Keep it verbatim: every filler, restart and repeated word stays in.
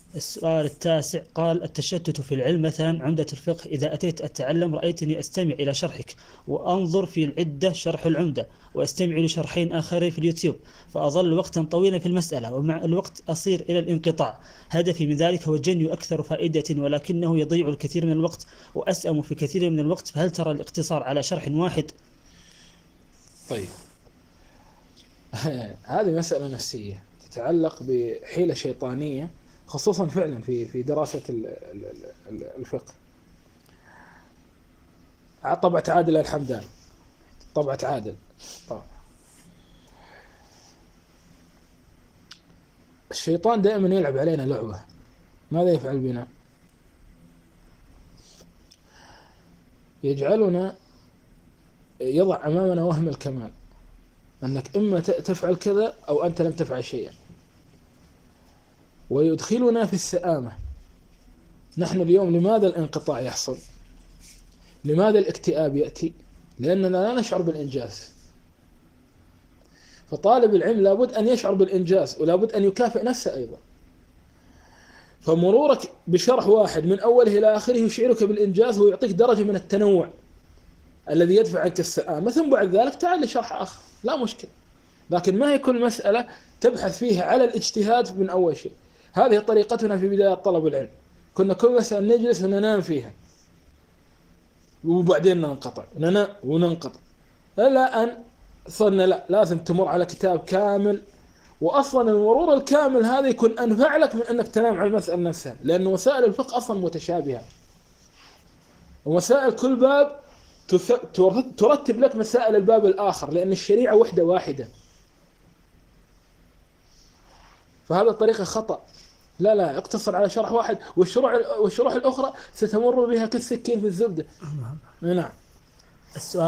السؤال التاسع قال: التشتت في العلم مثلا عمدة الفقه، إذا أتيت أتعلم رأيتني أستمع إلى شرحك وأنظر في العدة شرح العمدة، وأستمع لشرحين آخرين في اليوتيوب، فأظل وقتا طويلا في المسألة، ومع الوقت أصير إلى الانقطاع. هدفي من ذلك هو الجني أكثر فائدة، ولكنه يضيع الكثير من الوقت وأسأم في كثير من الوقت، فهل ترى الاقتصار على شرح واحد؟ طيب. هذه مسألة نفسية تتعلق بحيلة شيطانية، خصوصا فعلا في في دراسة ال- ال- ال- الفقه. طبعة عادل الحمدان، طبعة عادل. طبعا الشيطان دائما يلعب علينا لعبة. ماذا يفعل بنا؟ يجعلنا يضع أمامنا وهم الكمال، أنك إما تفعل كذا أو أنت لم تفعل شيئا، ويدخلنا في السآمة. نحن اليوم لماذا الانقطاع يحصل؟ لماذا الاكتئاب يأتي؟ لأننا لا نشعر بالإنجاز. فطالب العلم لابد أن يشعر بالإنجاز، ولابد أن يكافئ نفسه أيضا. فمرورك بشرح واحد من أوله إلى آخره يشعرك بالإنجاز ويعطيك درجة من التنوع الذي يدفع عنك السآمة، ثم بعد ذلك تعال لشرح آخر، لا مشكلة. لكن ما هي كل مسألة تبحث فيها على الاجتهاد من أول شيء. هذه طريقتنا في بداية طلب العلم، كنا كل مسألة نجلس وننام فيها، وبعدين ننقطع، ننام وننقطع، إلا أن صرنا لا، لازم تمر على كتاب كامل. وأصلا المرور الكامل هذا يكون أنفع لك من أنك تنام على المسألة نفسها، لأن وسائل الفقه أصلا متشابهة، ومسائل كل باب ترتب لك مسائل الباب الآخر، لأن الشريعة وحدة واحدة. فهذا الطريقة خطأ. لا لا، اقتصر على شرح واحد، والشروح والشروح الأخرى ستمر بها كالسكين في الزبدة. نعم. السؤال